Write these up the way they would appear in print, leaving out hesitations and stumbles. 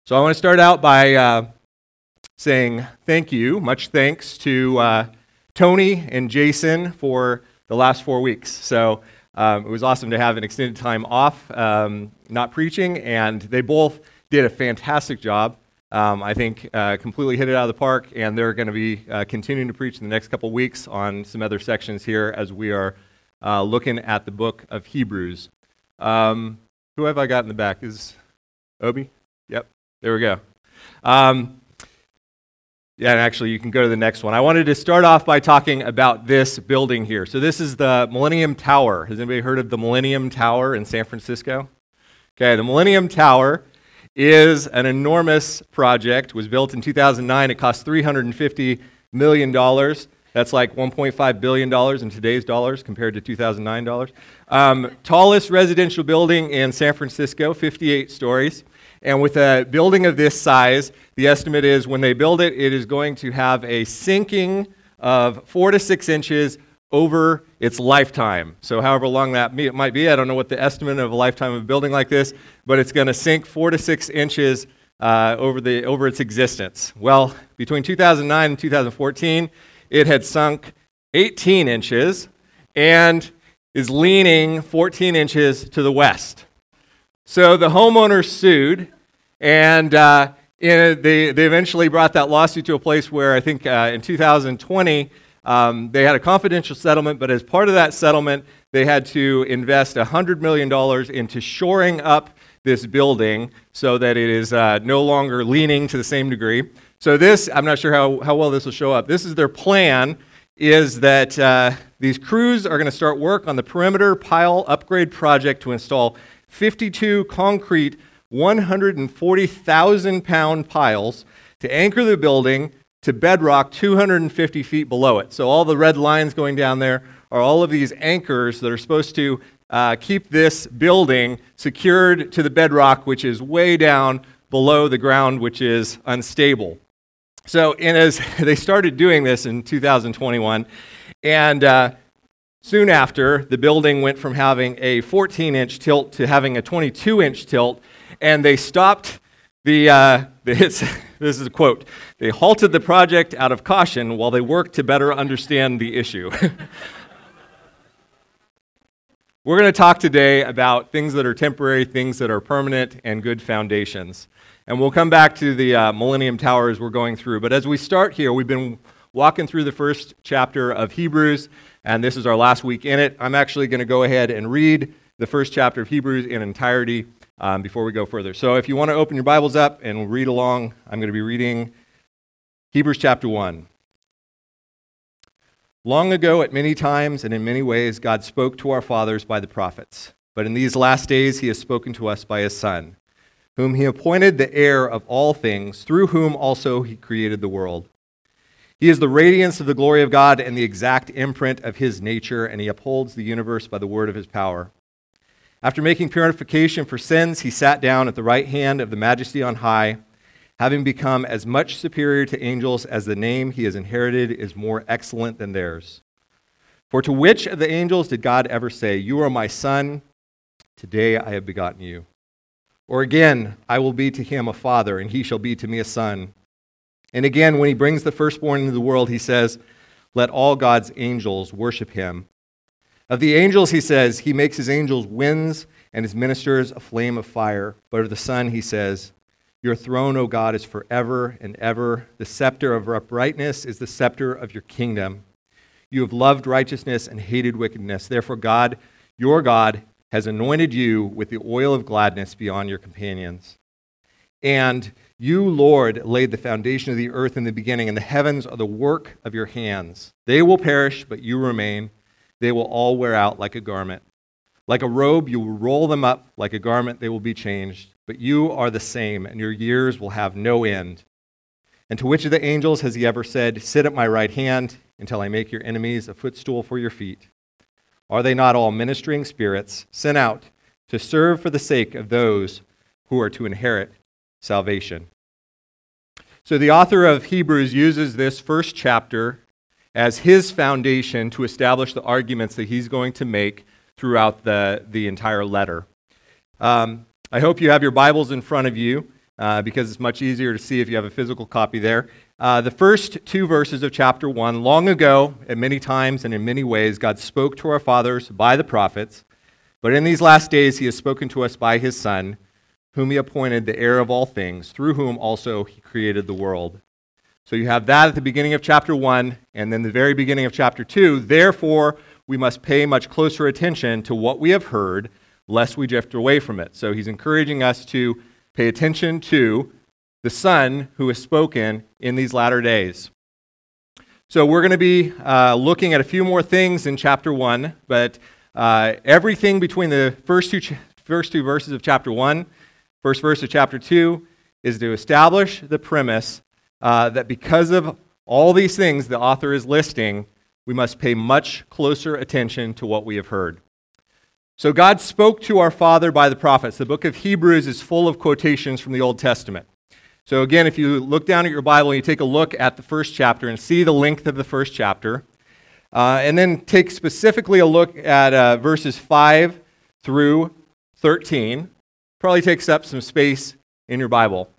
So I want to start out by saying thank you, much thanks to Tony and Jason for the last 4 weeks. So it was awesome to have an extended time off, not preaching, and they both did a fantastic job. I think completely hit it out of the park, and they're going to be continuing to preach in the next couple weeks on some other sections here as we are looking at the book of Hebrews. Who have I got in the back? Is Obi? Yep. There we go. And actually, you can go to the next one. I wanted to start off by talking about this building here. So this is the Millennium Tower. Has anybody heard of the Millennium Tower in San Francisco? Okay, the Millennium Tower is an enormous project. It was built in 2009. It cost $350 million. That's like $1.5 billion in today's dollars compared to 2009 dollars. Tallest residential building in San Francisco, 58 stories. And with a building of this size, the estimate is when they build it, it is going to have a sinking of 4 to 6 inches over its lifetime. So however long that might be, I don't know what the estimate of a lifetime of a building like this, but it's going to sink 4 to 6 inches over its existence. Well, between 2009 and 2014, it had sunk 18 inches and is leaning 14 inches to the west. So the homeowners sued, and they eventually brought that lawsuit to a place where I think in 2020 they had a confidential settlement, but as part of that settlement, they had to invest $100 million into shoring up this building so that it is no longer leaning to the same degree. So this, I'm not sure how well this will show up. This is their plan, is that these crews are going to start work on the perimeter pile upgrade project to install 52 concrete 140,000-pound piles to anchor the building to bedrock 250 feet below it. So all the red lines going down there are all of these anchors that are supposed to keep this building secured to the bedrock, which is way down below the ground, which is unstable. So as they started doing this in 2021, and soon after, the building went from having a 14-inch tilt to having a 22-inch tilt, and they stopped this is a quote, "They halted the project out of caution while they worked to better understand the issue." We're going to talk today about things that are temporary, things that are permanent, and good foundations. And we'll come back to the Millennium Tower as we're going through. But as we start here, we've been walking through the first chapter of Hebrews, and this is our last week in it. I'm actually going to go ahead and read the first chapter of Hebrews in entirety before we go further. So if you want to open your Bibles up and read along, I'm going to be reading Hebrews chapter 1. Long ago, at many times and in many ways, God spoke to our fathers by the prophets. But in these last days, he has spoken to us by his Son, whom he appointed the heir of all things, through whom also he created the world. He is the radiance of the glory of God and the exact imprint of his nature, and he upholds the universe by the word of his power. After making purification for sins, he sat down at the right hand of the Majesty on high, having become as much superior to angels as the name he has inherited is more excellent than theirs. For to which of the angels did God ever say, "You are my son, today I have begotten you"? Or again, "I will be to him a father, and he shall be to me a son"? And again, when he brings the firstborn into the world, he says, "Let all God's angels worship him." Of the angels, he says, "He makes his angels winds and his ministers a flame of fire." But of the Son, he says, "Your throne, O God, is forever and ever. The scepter of uprightness is the scepter of your kingdom. You have loved righteousness and hated wickedness. Therefore, God, your God, has anointed you with the oil of gladness beyond your companions. And you, Lord, laid the foundation of the earth in the beginning, and the heavens are the work of your hands. They will perish, but you remain. They will all wear out like a garment. Like a robe, you will roll them up. Like a garment, they will be changed. But you are the same, and your years will have no end. And to which of the angels has he ever said, 'Sit at my right hand until I make your enemies a footstool for your feet'? Are they not all ministering spirits sent out to serve for the sake of those who are to inherit salvation?" So the author of Hebrews uses this first chapter as his foundation to establish the arguments that he's going to make throughout the entire letter. I hope you have your Bibles in front of you. because it's much easier to see if you have a physical copy there. The first two verses of chapter 1, long ago, at many times and in many ways, God spoke to our fathers by the prophets, but in these last days he has spoken to us by his Son, whom he appointed the heir of all things, through whom also he created the world. So you have that at the beginning of chapter 1, and then the very beginning of chapter 2. Therefore, we must pay much closer attention to what we have heard, lest we drift away from it. So he's encouraging us to pay attention to the Son who has spoken in these latter days. So we're going to be looking at a few more things in chapter 1, but everything between the first two verses of chapter 1, first verse of chapter 2, is to establish the premise that because of all these things the author is listing, we must pay much closer attention to what we have heard. So God spoke to our father by the prophets. The book of Hebrews is full of quotations from the Old Testament. So again, if you look down at your Bible and you take a look at the first chapter and see the length of the first chapter, and then take specifically a look at verses 5 through 13, probably takes up some space in your Bible.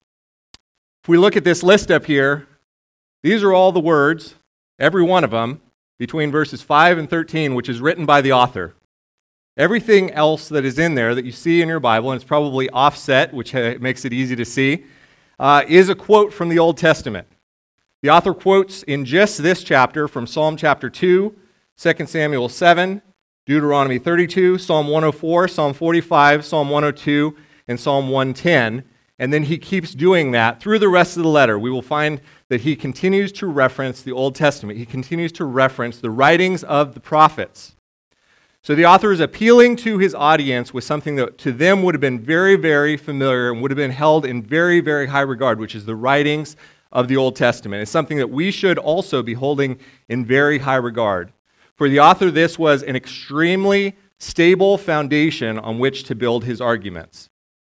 If we look at this list up here, these are all the words, every one of them, between verses 5 and 13, which is written by the author. Everything else that is in there that you see in your Bible, and it's probably offset, which makes it easy to see, is a quote from the Old Testament. The author quotes in just this chapter from Psalm chapter 2, 2 Samuel 7, Deuteronomy 32, Psalm 104, Psalm 45, Psalm 102, and Psalm 110. And then he keeps doing that through the rest of the letter. We will find that he continues to reference the Old Testament. He continues to reference the writings of the prophets. So the author is appealing to his audience with something that to them would have been very, very familiar and would have been held in very, very high regard, which is the writings of the Old Testament. It's something that we should also be holding in very high regard. For the author, this was an extremely stable foundation on which to build his arguments.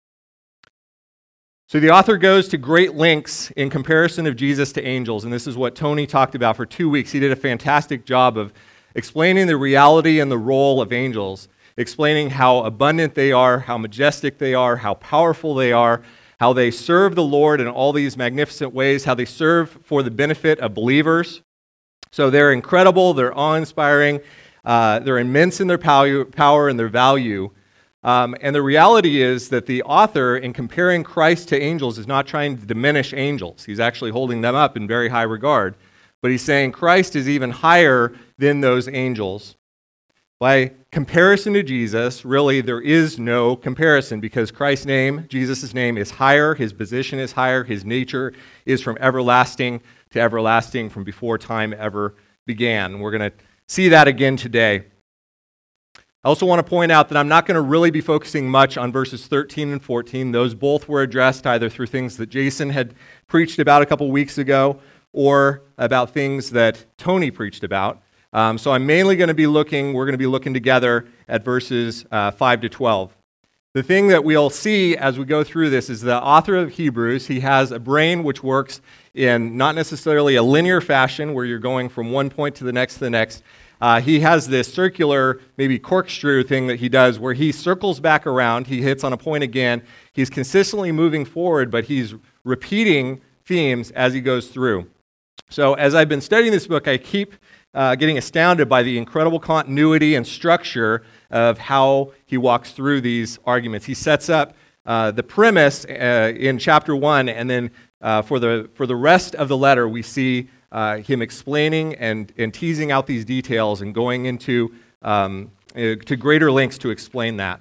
So the author goes to great lengths in comparison of Jesus to angels, and this is what Tony talked about for 2 weeks. He did a fantastic job of explaining the reality and the role of angels, explaining how abundant they are, how majestic they are, how powerful they are, how they serve the Lord in all these magnificent ways, how they serve for the benefit of believers. So they're incredible, they're awe-inspiring, they're immense in their power and their value. And the reality is that the author, in comparing Christ to angels, is not trying to diminish angels. He's actually holding them up in very high regard. But he's saying Christ is even higher than those angels. By comparison to Jesus, really there is no comparison because Christ's name, Jesus' name, is higher, his position is higher, his nature is from everlasting to everlasting, from before time ever began. We're going to see that again today. I also want to point out that I'm not going to really be focusing much on verses 13 and 14. Those both were addressed either through things that Jason had preached about a couple weeks ago or about things that Tony preached about. So I'm mainly going to be we're going to be looking together at verses 5 to 12. The thing that we'll see as we go through this is the author of Hebrews, he has a brain which works in not necessarily a linear fashion where you're going from one point to the next. He has this circular, maybe corkscrew thing that he does where he circles back around, he hits on a point again, he's consistently moving forward, but he's repeating themes as he goes through. So as I've been studying this book, I keep getting astounded by the incredible continuity and structure of how he walks through these arguments. He sets up the premise in chapter 1, and then for the rest of the letter, we see him explaining and teasing out these details and going into to greater lengths to explain that.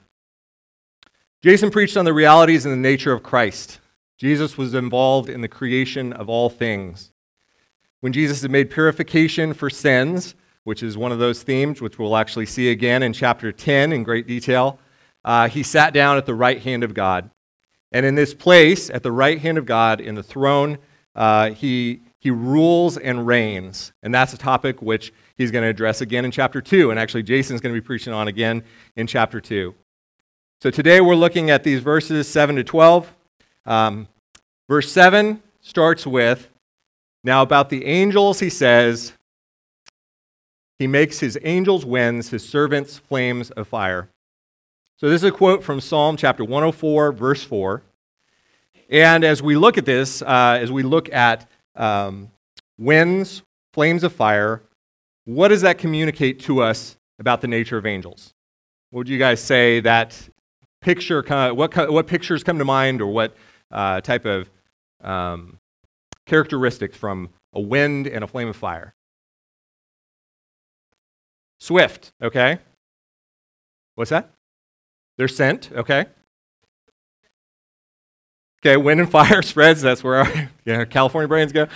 Jason preached on the realities and the nature of Christ. Jesus was involved in the creation of all things. When Jesus had made purification for sins, which is one of those themes, which we'll actually see again in chapter 10 in great detail, he sat down at the right hand of God. And in this place, at the right hand of God, in the throne, he rules and reigns. And that's a topic which he's going to address again in chapter 2. And actually, Jason's going to be preaching on again in chapter 2. So today we're looking at these verses 7 to 12. Verse 7 starts with, now about the angels, he says, he makes his angels winds, his servants flames of fire. So this is a quote from Psalm chapter 104, verse 4. And as we look at this, as we look at winds, flames of fire, what does that communicate to us about the nature of angels? What would you guys say that picture, what pictures come to mind, or what type of characteristics from a wind and a flame of fire? Swift, okay. What's that? They're sent, okay. Okay, wind and fire spreads, that's where our California brains go.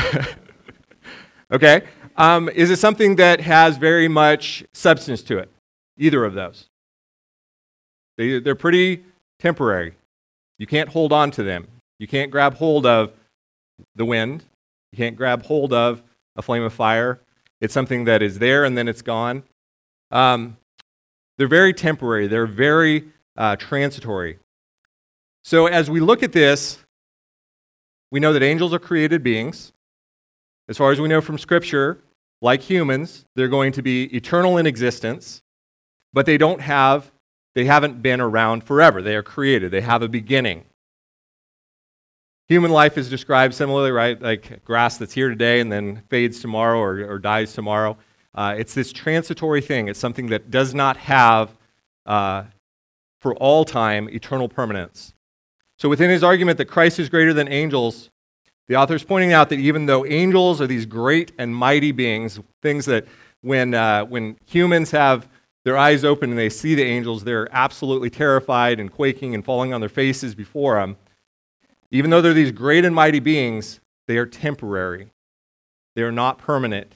Okay. Is it something that has very much substance to it? Either of those. They're pretty temporary. You can't hold on to them. You can't grab hold of the wind. You can't grab hold of a flame of fire. It's something that is there and then it's gone. They're very temporary. They're very transitory. So as we look at this, we know that angels are created beings. As far as we know from Scripture, like humans, they're going to be eternal in existence, but they haven't been around forever. They are created. They have a beginning. Human life is described similarly, right? Like grass that's here today and then fades tomorrow or dies tomorrow. It's this transitory thing. It's something that does not have, for all time, eternal permanence. So within his argument that Christ is greater than angels, the author is pointing out that even though angels are these great and mighty beings, things that when humans have their eyes open and they see the angels, they're absolutely terrified and quaking and falling on their faces before them. Even though they're these great and mighty beings, they are temporary. They are not permanent.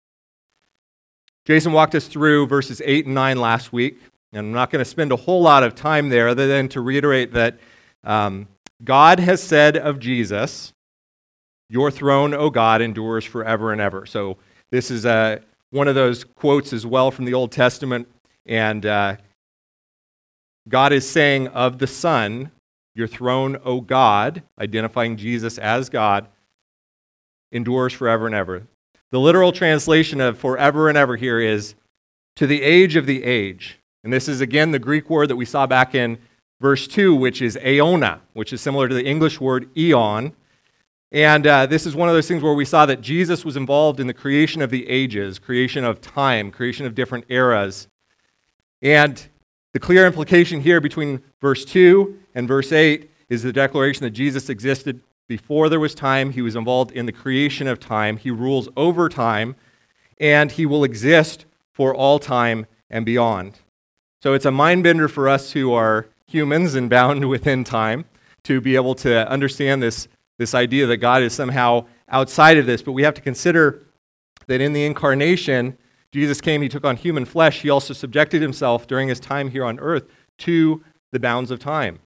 Jason walked us through verses 8 and 9 last week, and I'm not going to spend a whole lot of time there other than to reiterate that God has said of Jesus, "Your throne, O God, endures forever and ever." So this is one of those quotes as well from the Old Testament, and God is saying of the Son, "Your throne, O God," identifying Jesus as God, endures forever and ever. The literal translation of forever and ever here is to the age of the age. And this is again the Greek word that we saw back in verse 2, which is aeona, which is similar to the English word eon. And this is one of those things where we saw that Jesus was involved in the creation of the ages, creation of time, creation of different eras. And the clear implication here between verse 2 and verse 8 is the declaration that Jesus existed before there was time. He was involved in the creation of time. He rules over time, and he will exist for all time and beyond. So it's a mind bender for us who are humans and bound within time to be able to understand this idea that God is somehow outside of this. But we have to consider that in the incarnation, Jesus came, he took on human flesh. He also subjected himself during his time here on earth to the bounds of time.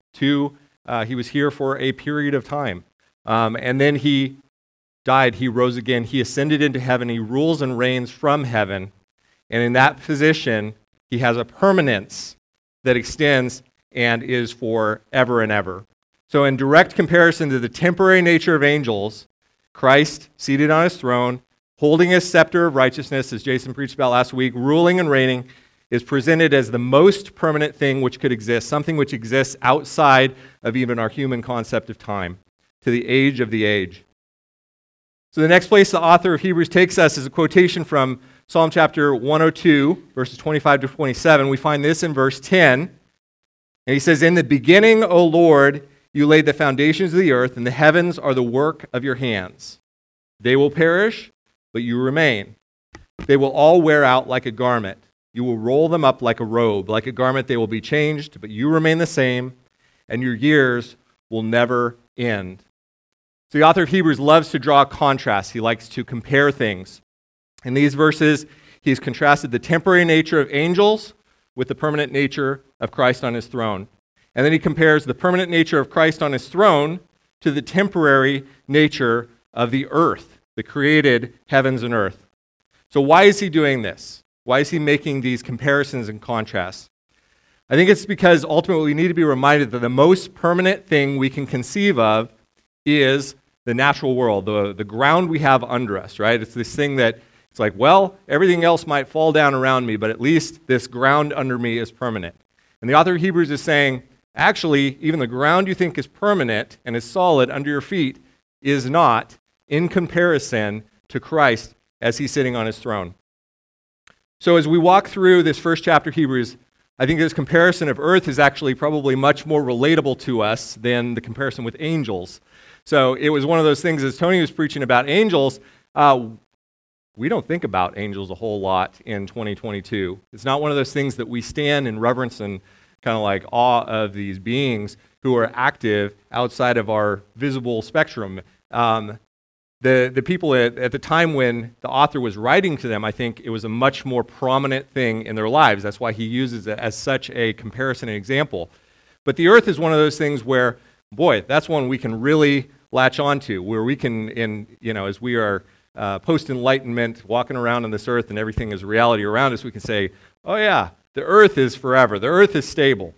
He was here for a period of time. And then he died, he rose again, he ascended into heaven, he rules and reigns from heaven. And in that position, he has a permanence that extends and is for ever and ever. So in direct comparison to the temporary nature of angels, Christ, seated on his throne, holding his scepter of righteousness, as Jason preached about last week, ruling and reigning, is presented as the most permanent thing which could exist, something which exists outside of even our human concept of time, to the age of the age. So the next place the author of Hebrews takes us is a quotation from Psalm chapter 102, verses 25 to 27. We find this in verse 10. And he says, "In the beginning, O Lord, you laid the foundations of the earth, and the heavens are the work of your hands. They will perish, but you remain. They will all wear out like a garment. You will roll them up like a robe. Like a garment they will be changed, but you remain the same, and your years will never end." So the author of Hebrews loves to draw contrasts. He likes to compare things. In these verses, he's contrasted the temporary nature of angels with the permanent nature of Christ on his throne. And then he compares the permanent nature of Christ on his throne to the temporary nature of the earth, the created heavens and earth. So why is he doing this? Why is he making these comparisons and contrasts? I think it's because ultimately we need to be reminded that the most permanent thing we can conceive of is the natural world, the ground we have under us, right? It's this thing that it's like, well, everything else might fall down around me, but at least this ground under me is permanent. And the author of Hebrews is saying Actually, even the ground you think is permanent and is solid under your feet is not in comparison to Christ as he's sitting on his throne. So as we walk through this first chapter of Hebrews, I think this comparison of earth is actually probably much more relatable to us than the comparison with angels. So it was one of those things, as Tony was preaching about angels, we don't think about angels a whole lot in 2022. It's not one of those things that we stand in reverence and kind of like awe of these beings who are active outside of our visible spectrum. The people at the time when the author was writing to them, I think it was a much more prominent thing in their lives. That's why he uses it as such a comparison and example. But the earth is one of those things where, boy, that's one we can really latch onto, where we can, as we are post-enlightenment, walking around on this earth and everything is reality around us, we can say, oh yeah, the earth is forever. The earth is stable.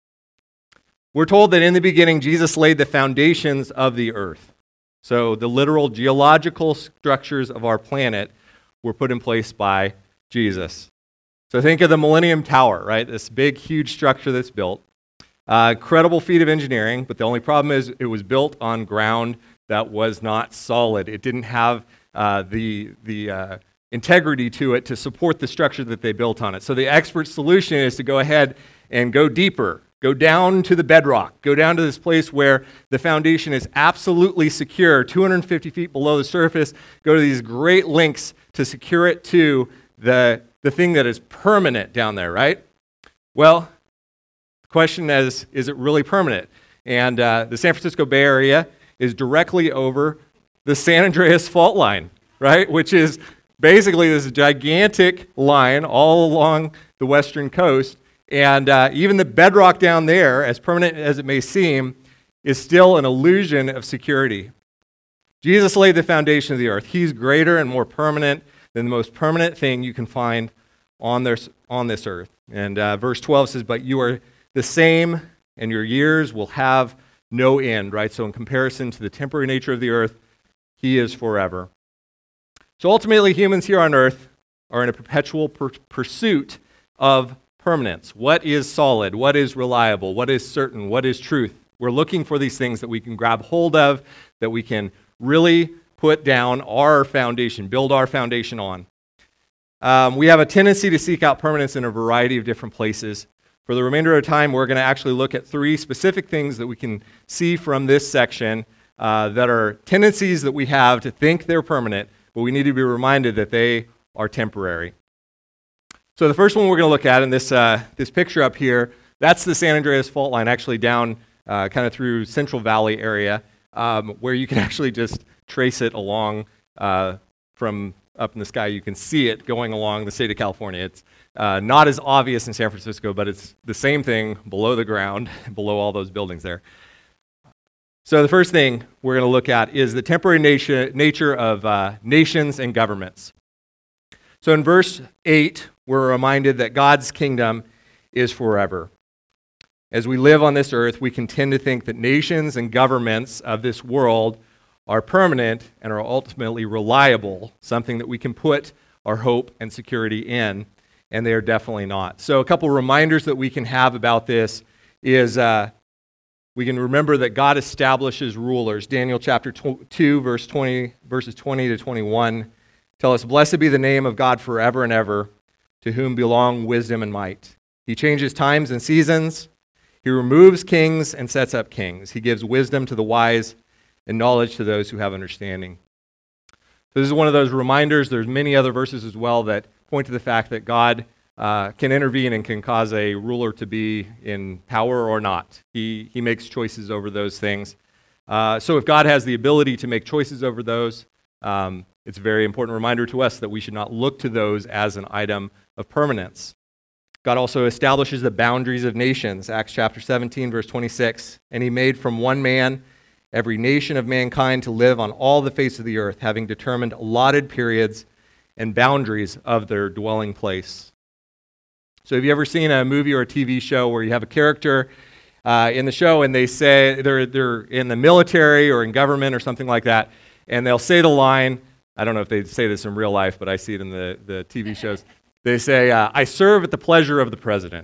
We're told that in the beginning, Jesus laid the foundations of the earth. So the literal geological structures of our planet were put in place by Jesus. So think of the Millennium Tower, right? This big, huge structure that's built. Incredible feat of engineering, but the only problem is it was built on ground that was not solid. It didn't have the integrity to it to support the structure that they built on it. So the expert solution is to go ahead and go deeper, go down to the bedrock, go down to this place where the foundation is absolutely secure, 250 feet below the surface, go to these great lengths to secure it to the thing that is permanent down there, right? Well, the question is it really permanent? And the San Francisco Bay Area is directly over the San Andreas Fault Line, right? Which is basically this gigantic line all along the western coast. And even the bedrock down there, as permanent as it may seem, is still an illusion of security. Jesus laid the foundation of the earth. He's greater and more permanent than the most permanent thing you can find on this earth. And verse 12 says, but you are the same, and your years will have no end, right? So in comparison to the temporary nature of the earth, he is forever. So ultimately, humans here on earth are in a perpetual pursuit of permanence. What is solid? What is reliable? What is certain? What is truth? We're looking for these things that we can grab hold of, that we can really put down our foundation, build our foundation on. We have a tendency to seek out permanence in a variety of different places. For the remainder of the time, we're going to actually look at three specific things that we can see from this section that are tendencies that we have to think they're permanent, but we need to be reminded that they are temporary. So the first one we're going to look at in this picture up here, that's the San Andreas Fault Line, actually down kind of through Central Valley area, where you can actually just trace it along from up in the sky. You can see it going along the state of California. It's not as obvious in San Francisco, but it's the same thing below the ground, below all those buildings there. So the first thing we're going to look at is the temporary nature of nations and governments. So in verse 8, we're reminded that God's kingdom is forever. As we live on this earth, we can tend to think that nations and governments of this world are permanent and are ultimately reliable, something that we can put our hope and security in, and they are definitely not. So a couple reminders that we can have about this is we can remember that God establishes rulers. Daniel chapter 2, verses 20 to 21 tell us, blessed be the name of God forever and ever, to whom belong wisdom and might. He changes times and seasons. He removes kings and sets up kings. He gives wisdom to the wise and knowledge to those who have understanding. So this is one of those reminders. There's many other verses as well that point to the fact that God can intervene and can cause a ruler to be in power or not. He makes choices over those things. So if God has the ability to make choices over those, it's a very important reminder to us that we should not look to those as an item of permanence. God also establishes the boundaries of nations. Acts chapter 17, verse 26. And he made from one man every nation of mankind to live on all the face of the earth, having determined allotted periods and boundaries of their dwelling place. So have you ever seen a movie or a TV show where you have a character in the show and they say they're in the military or in government or something like that, and they'll say the line, I don't know if they say this in real life, but I see it in the TV shows. They say, I serve at the pleasure of the president.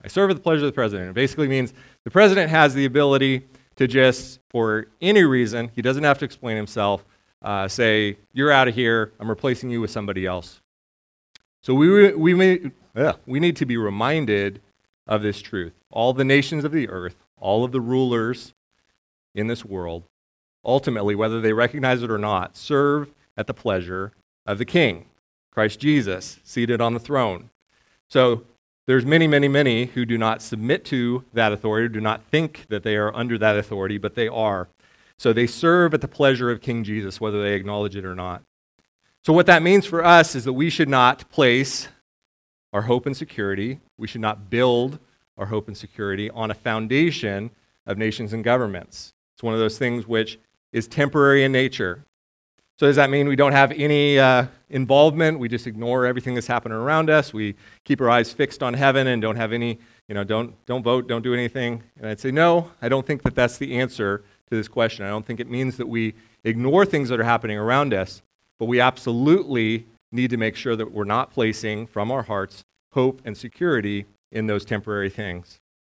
I serve at the pleasure of the president. It basically means the president has the ability to just, for any reason, he doesn't have to explain himself, say, you're out of here, I'm replacing you with somebody else. So we need to be reminded of this truth. All the nations of the earth, all of the rulers in this world, ultimately, whether they recognize it or not, serve at the pleasure of the King, Christ Jesus, seated on the throne. So there's many, many, many who do not submit to that authority, do not think that they are under that authority, but they are. So they serve at the pleasure of King Jesus, whether they acknowledge it or not. So what that means for us is that we should not place our hope and security, we should not build our hope and security on a foundation of nations and governments. It's one of those things which is temporary in nature. So does that mean we don't have any involvement? We just ignore everything that's happening around us? We keep our eyes fixed on heaven and don't have any, don't vote, don't do anything? And I'd say, no, I don't think that that's the answer to this question. I don't think it means that we ignore things that are happening around us, but we absolutely need to make sure that we're not placing from our hearts hope and security in those temporary things.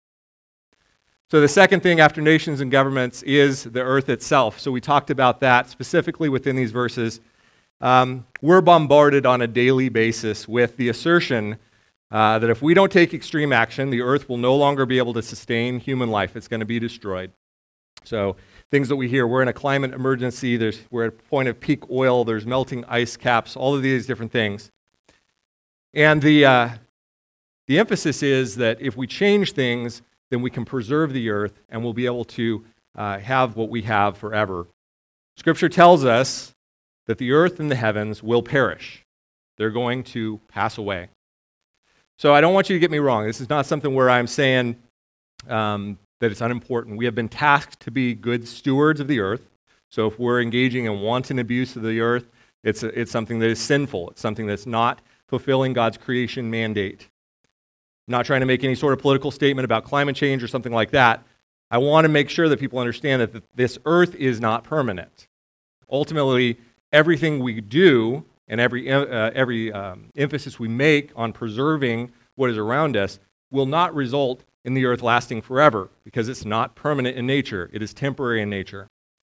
So the second thing after nations and governments is the earth itself. So we talked about that specifically within these verses. We're bombarded on a daily basis with the assertion that if we don't take extreme action, the earth will no longer be able to sustain human life. It's going to be destroyed. So things that we hear, we're in a climate emergency, we're at a point of peak oil, there's melting ice caps, all of these different things. And the emphasis is that if we change things, then we can preserve the earth and we'll be able to have what we have forever. Scripture tells us that the earth and the heavens will perish. They're going to pass away. So I don't want you to get me wrong. This is not something where I'm saying that it's unimportant. We have been tasked to be good stewards of the earth. So if we're engaging in wanton abuse of the earth, it's something that is sinful. It's something that's not fulfilling God's creation mandate. I'm not trying to make any sort of political statement about climate change or something like that. I want to make sure that people understand that this earth is not permanent. Ultimately, everything we do and every emphasis we make on preserving what is around us will not result in the earth lasting forever because it's not permanent in nature. It is temporary in nature.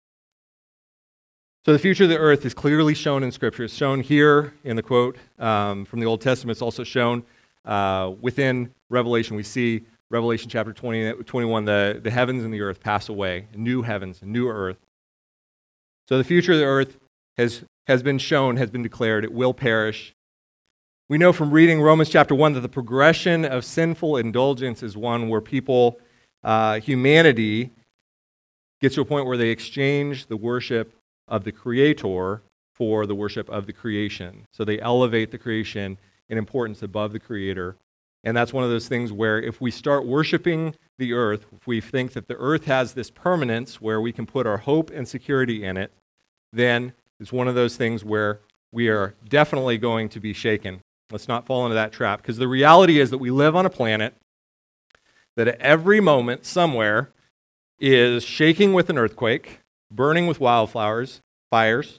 So the future of the earth is clearly shown in Scripture. It's shown here in the quote from the Old Testament. It's also shown within Revelation. We see Revelation chapter 21, the heavens and the earth pass away, new heavens, a new earth. So the future of the earth has been shown, has been declared. It will perish. We know from reading Romans chapter 1 that the progression of sinful indulgence is one where people, humanity, gets to a point where they exchange the worship of the Creator for the worship of the creation. So they elevate the creation in importance above the Creator. And that's one of those things where if we start worshiping the earth, if we think that the earth has this permanence where we can put our hope and security in it, then it's one of those things where we are definitely going to be shaken. Let's not fall into that trap, because the reality is that we live on a planet that at every moment somewhere is shaking with an earthquake, burning with wildfires, fires,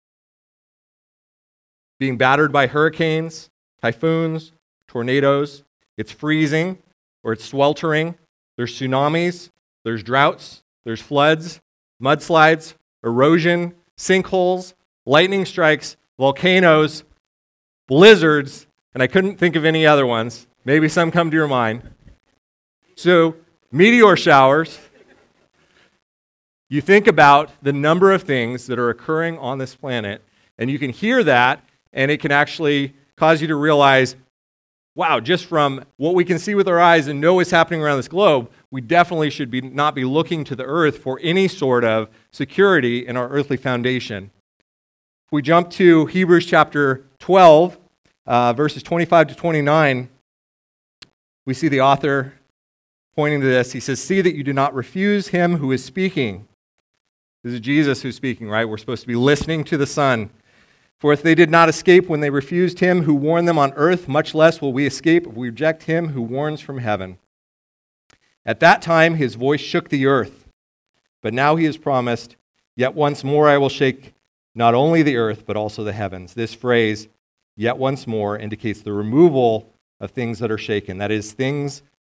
being battered by hurricanes, typhoons, tornadoes. It's freezing or it's sweltering. There's tsunamis, there's droughts, there's floods, mudslides, erosion, sinkholes, lightning strikes, volcanoes, blizzards, and I couldn't think of any other ones. Maybe some come to your mind. So, meteor showers. You think about the number of things that are occurring on this planet, and you can hear that, and it can actually cause you to realize, wow, just from what we can see with our eyes and know is happening around this globe, we definitely should not be looking to the earth for any sort of security in our earthly foundation. If we jump to Hebrews chapter 12, verses 25 to 29, we see the author pointing to this. He says, "See that you do not refuse him who is speaking." This is Jesus who's speaking, right? We're supposed to be listening to the Son. "For if they did not escape when they refused him who warned them on earth, much less will we escape if we reject him who warns from heaven. At that time his voice shook the earth, but now he has promised, 'Yet once more I will shake not only the earth, but also the heavens.'" This phrase, "yet once more," indicates the removal of things that are shaken. That is, things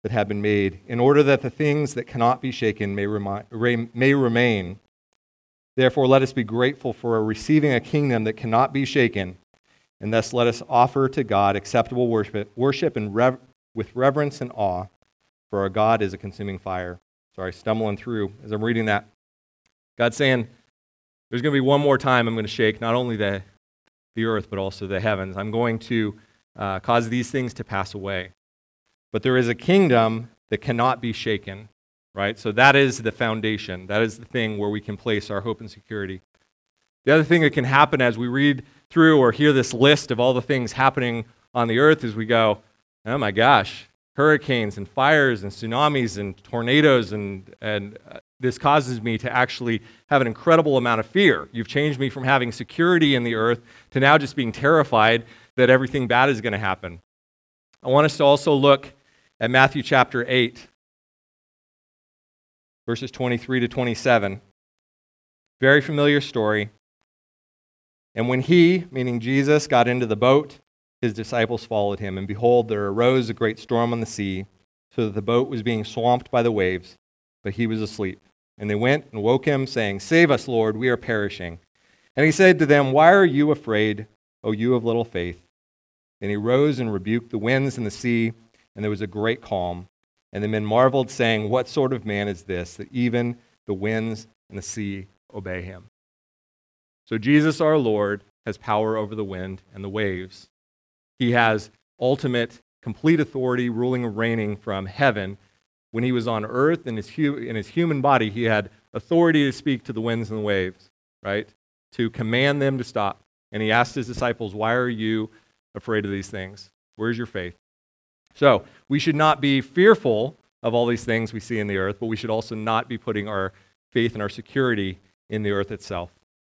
that have been made, in order that the things that cannot be shaken may remain. Therefore, let us be grateful for receiving a kingdom that cannot be shaken, and thus let us offer to God acceptable worship and with reverence and awe, for our God is a consuming fire. Sorry, stumbling through as I'm reading that. God's saying, there's going to be one more time I'm going to shake not only the earth, but also the heavens. I'm going to cause these things to pass away. But there is a kingdom that cannot be shaken, right? So that is the foundation. That is the thing where we can place our hope and security. The other thing that can happen as we read through or hear this list of all the things happening on the earth is we go, oh my gosh, hurricanes and fires and tsunamis and tornadoes, and this causes me to actually have an incredible amount of fear. You've changed me from having security in the earth to now just being terrified that everything bad is going to happen. I want us to also look at Matthew chapter 8, verses 23 to 27. Very familiar story. And when he, meaning Jesus, got into the boat, his disciples followed him. And behold, there arose a great storm on the sea, so that the boat was being swamped by the waves, but he was asleep. And they went and woke him, saying, Save us, Lord, we are perishing. And he said to them, Why are you afraid, O you of little faith? Then he rose and rebuked the winds and the sea, and there was a great calm. And the men marveled, saying, What sort of man is this, that even the winds and the sea obey him? So Jesus, our Lord, has power over the wind and the waves. He has ultimate, complete authority, ruling and reigning from heaven. When he was on earth in his human body, he had authority to speak to the winds and the waves, right? To command them to stop. And he asked his disciples, Why are you afraid of these things? Where's your faith? So we should not be fearful of all these things we see in the earth, but we should also not be putting our faith and our security in the earth itself.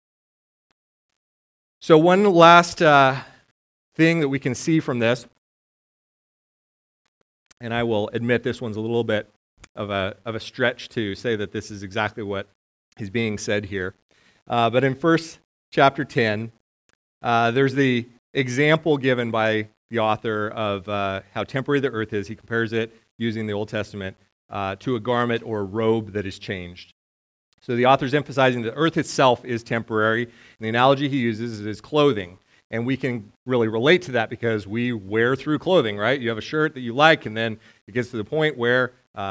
So one last thing that we can see from this, and I will admit this one's a little bit of a stretch to say that this is exactly what is being said here. But in 1 chapter 10, there's the example given by the author of how temporary the earth is. He compares it, using the Old Testament, to a garment or a robe that is changed. So the author's emphasizing that the earth itself is temporary, and the analogy he uses is clothing. And we can really relate to that because we wear through clothing, right? You have a shirt that you like, and then it gets to the point where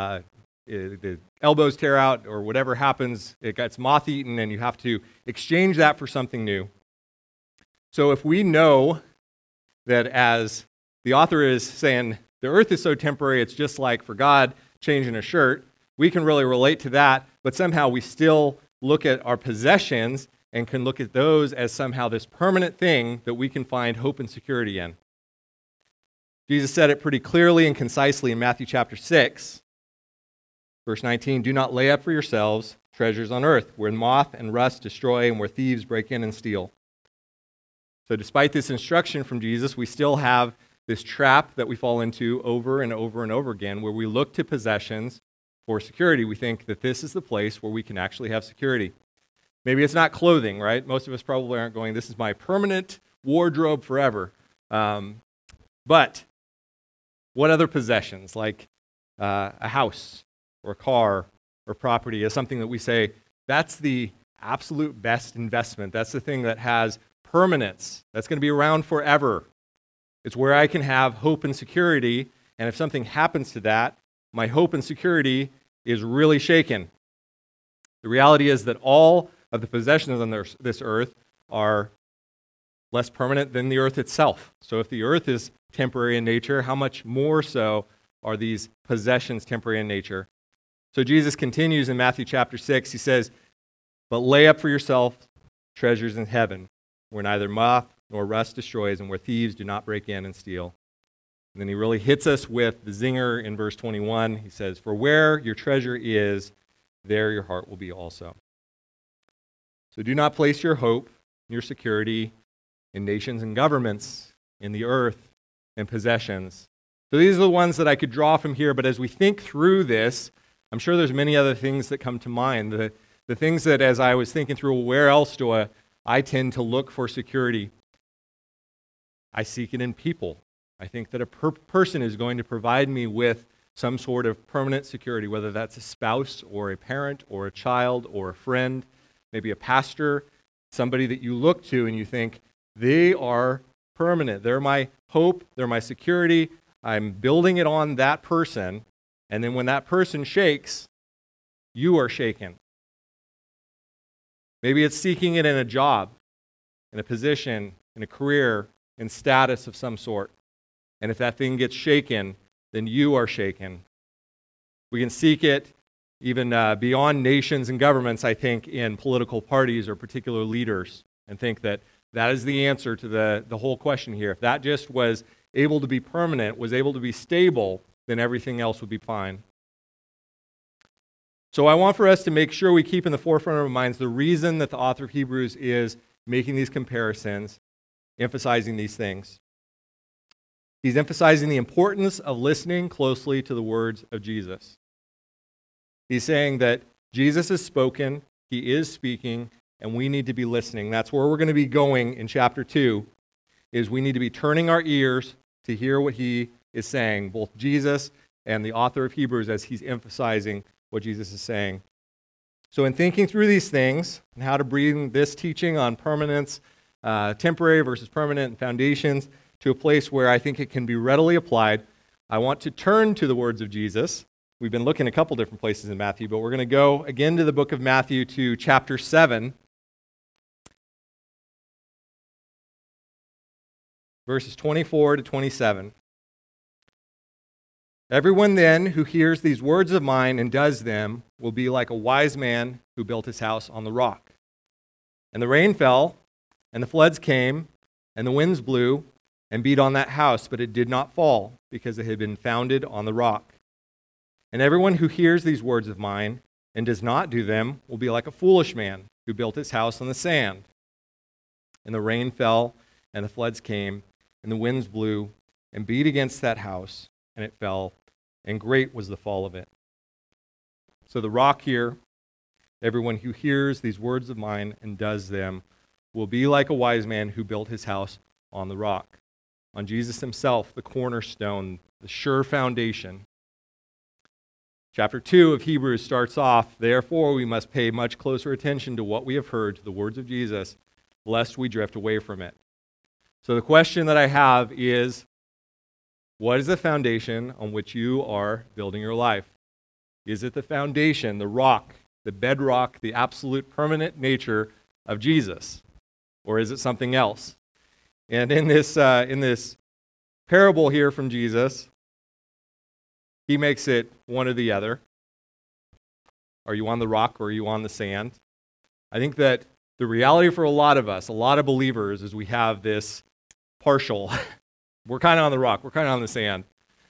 the elbows tear out or whatever happens, it gets moth-eaten, and you have to exchange that for something new. So if we know that, as the author is saying, the earth is so temporary, it's just like for God changing a shirt, we can really relate to that, but somehow we still look at our possessions and can look at those as somehow this permanent thing that we can find hope and security in. Jesus said it pretty clearly and concisely in Matthew chapter 6, verse 19, Do not lay up for yourselves treasures on earth, where moth and rust destroy and where thieves break in and steal. So despite this instruction from Jesus, we still have this trap that we fall into over and over and over again, where we look to possessions for security. We think that this is the place where we can actually have security. Maybe it's not clothing, right? Most of us probably aren't going, this is my permanent wardrobe forever. But what other possessions, like a house or a car or property, is something that we say, that's the absolute best investment. That's the thing that has permanence. That's going to be around forever. It's where I can have hope and security, and if something happens to that, my hope and security is really shaken. The reality is that all of the possessions on this earth are less permanent than the earth itself. So if the earth is temporary in nature, how much more so are these possessions temporary in nature? So Jesus continues in Matthew chapter 6. He says, But lay up for yourself treasures in heaven, where neither moth nor rust destroys and where thieves do not break in and steal. And then he really hits us with the zinger in verse 21. He says, For where your treasure is, there your heart will be also. So do not place your hope, your security in nations and governments, in the earth and possessions. So these are the ones that I could draw from here, but as we think through this, I'm sure there's many other things that come to mind. The things that, as I was thinking through, where else do I tend to look for security? I seek it in people. I think that a person is going to provide me with some sort of permanent security, whether that's a spouse or a parent or a child or a friend, maybe a pastor, somebody that you look to and you think, they are permanent. They're my hope. They're my security. I'm building it on that person. And then when that person shakes, you are shaken. Maybe it's seeking it in a job, in a position, in a career, in status of some sort. And if that thing gets shaken, then you are shaken. We can seek it even beyond nations and governments, I think, in political parties or particular leaders, and think that that is the answer to the whole question here. If that just was able to be permanent, was able to be stable, then everything else would be fine. So I want for us to make sure we keep in the forefront of our minds the reason that the author of Hebrews is making these comparisons, emphasizing these things. He's emphasizing the importance of listening closely to the words of Jesus. He's saying that Jesus has spoken, he is speaking, and we need to be listening. That's where we're going to be going in chapter 2, is we need to be turning our ears to hear what he is saying, both Jesus and the author of Hebrews as he's emphasizing what Jesus is saying. So in thinking through these things and how to bring this teaching on permanence, temporary versus permanent, and foundations to a place where I think it can be readily applied, I want to turn to the words of Jesus. We've been looking a couple different places in Matthew, but we're going to go again to the book of Matthew to chapter 7, verses 24 to 27. Everyone then who hears these words of mine and does them will be like a wise man who built his house on the rock. And the rain fell, and the floods came, and the winds blew and beat on that house, but it did not fall, because it had been founded on the rock. And everyone who hears these words of mine and does not do them will be like a foolish man who built his house on the sand. And the rain fell, and the floods came, and the winds blew and beat against that house, and it fell, and great was the fall of it. So the rock here, everyone who hears these words of mine and does them will be like a wise man who built his house on the rock, on Jesus himself, the cornerstone, the sure foundation. Chapter 2 of Hebrews starts off, therefore we must pay much closer attention to what we have heard, to the words of Jesus, lest we drift away from it. So the question that I have is, what is the foundation on which you are building your life? Is it the foundation, the rock, the bedrock, the absolute permanent nature of Jesus? Or is it something else? And in this parable here from Jesus, he makes it one or the other. Are you on the rock or are you on the sand? I think that the reality for a lot of us, a lot of believers, is we have this partial. We're kind of on the rock. We're kind of on the sand.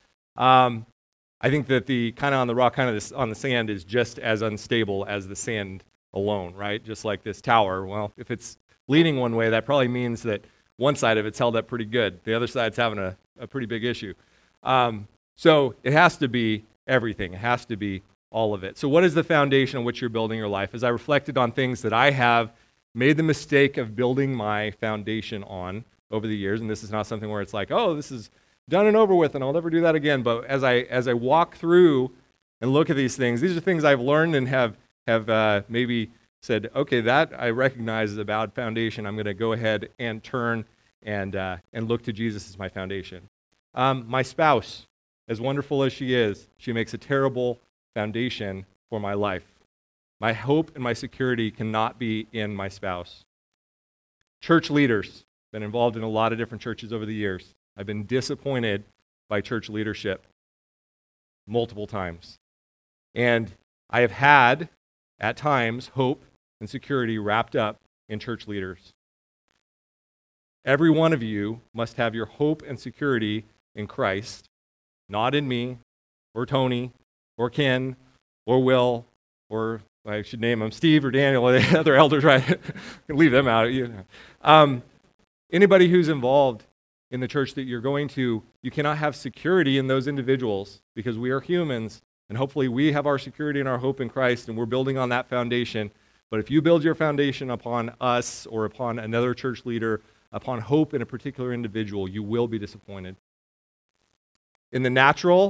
I think that the kind of on the rock, kind of on the sand is just as unstable as the sand alone, right? Just like this tower. Well, if it's leaning one way, that probably means that one side of it's held up pretty good. The other side's having a pretty big issue. So it has to be everything. It has to be all of it. So what is the foundation on which you're building your life? As I reflected on things that I have made the mistake of building my foundation on over the years, and this is not something where it's like, oh, this is done and over with, and I'll never do that again. But as I walk through and look at these are things I've learned and have maybe said, okay, that I recognize as a bad foundation. I'm going to go ahead and turn and look to Jesus as my foundation. My spouse, as wonderful as she is, she makes a terrible foundation for my life. My hope and my security cannot be in my spouse. Church leaders. Been involved in a lot of different churches over the years. I've been disappointed by church leadership multiple times. And I have had, at times, hope and security wrapped up in church leaders. Every one of you must have your hope and security in Christ, not in me, or Tony, or Ken, or Will, or I should name them Steve or Daniel, or the other elders, right? Leave them out. Anybody who's involved in the church that you're going to, you cannot have security in those individuals because we are humans, and hopefully we have our security and our hope in Christ, and we're building on that foundation. But if you build your foundation upon us or upon another church leader, upon hope in a particular individual, you will be disappointed. In the natural,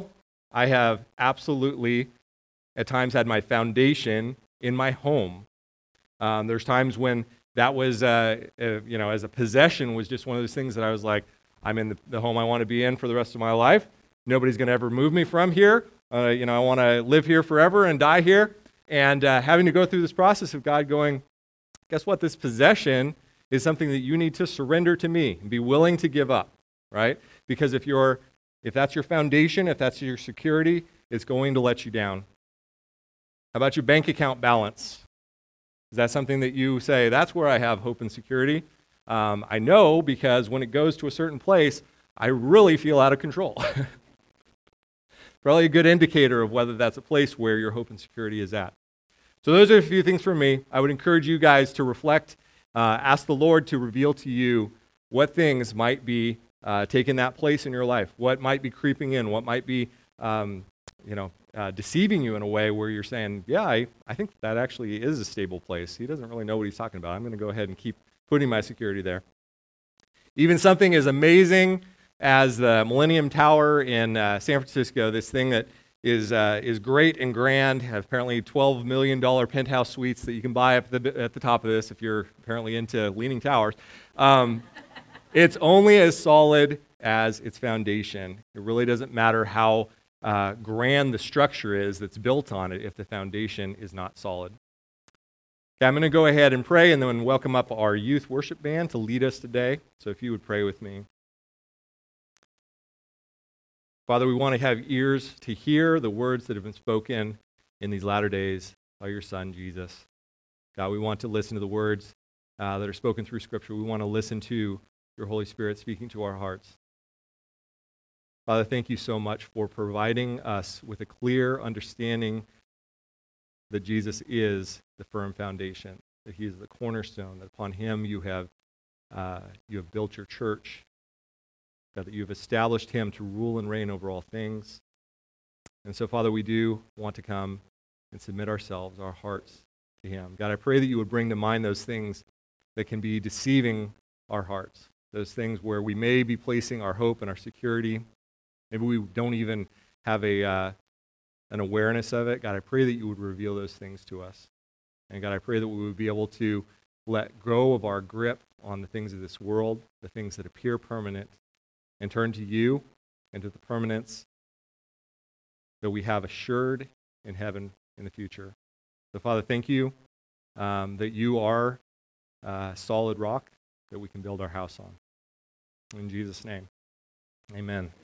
I have absolutely, at times, had my foundation in my home. There's times when that was, as a possession, was just one of those things that I was like, I'm in the home I want to be in for the rest of my life. Nobody's going to ever move me from here. I want to live here forever and die here. And having to go through this process of God going, guess what? This possession is something that you need to surrender to me and be willing to give up, right? Because if that's your foundation, if that's your security, it's going to let you down. How about your bank account balance? Is that something that you say, that's where I have hope and security? I know because when it goes to a certain place, I really feel out of control. Probably a good indicator of whether that's a place where your hope and security is at. So those are a few things from me. I would encourage you guys to reflect, ask the Lord to reveal to you what things might be taking that place in your life, what might be creeping in, what might be deceiving you in a way where you're saying, yeah, I think that actually is a stable place. He doesn't really know what he's talking about. I'm going to go ahead and keep putting my security there. Even something as amazing as the Millennium Tower in San Francisco, this thing that is great and grand, have apparently $12 million penthouse suites that you can buy at the top of this if you're apparently into leaning towers. It's only as solid as its foundation. It really doesn't matter how grand the structure is that's built on it if the foundation is not solid. Okay, I'm going to go ahead and pray and then welcome up our youth worship band to lead us today. So if you would pray with me. Father, we want to have ears to hear the words that have been spoken in these latter days by your Son, Jesus. God, we want to listen to the words that are spoken through Scripture. We want to listen to your Holy Spirit speaking to our hearts. Father, thank you so much for providing us with a clear understanding that Jesus is the firm foundation, that he is the cornerstone, that upon him you have built your church, God, that you have established him to rule and reign over all things. And so, Father, we do want to come and submit ourselves, our hearts, to him. God, I pray that you would bring to mind those things that can be deceiving our hearts, those things where we may be placing our hope and our security. Maybe we don't even have an awareness of it. God, I pray that you would reveal those things to us. And God, I pray that we would be able to let go of our grip on the things of this world, the things that appear permanent, and turn to you and to the permanence that we have assured in heaven in the future. So, Father, thank you that you are a solid rock that we can build our house on. In Jesus' name, amen.